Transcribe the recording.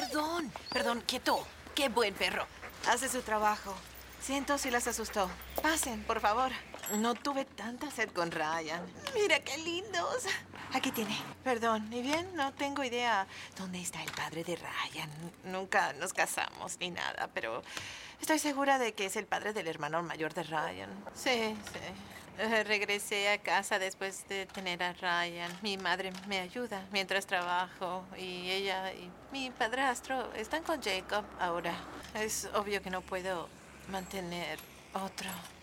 Perdón, quieto. Qué buen perro. Hace su trabajo. Siento si las asustó. Pasen, por favor. No tuve tanta sed con Ryan. Mira qué lindos. Aquí tiene. Perdón, ¿y bien? No tengo idea dónde está el padre de Ryan. Nunca nos casamos ni nada, pero estoy segura de que es el padre del hermano mayor de Ryan. Sí. Regresé a casa después de tener a Ryan. Mi madre me ayuda mientras trabajo y ella y mi padrastro están con Jacob ahora. Es obvio que no puedo mantener otro.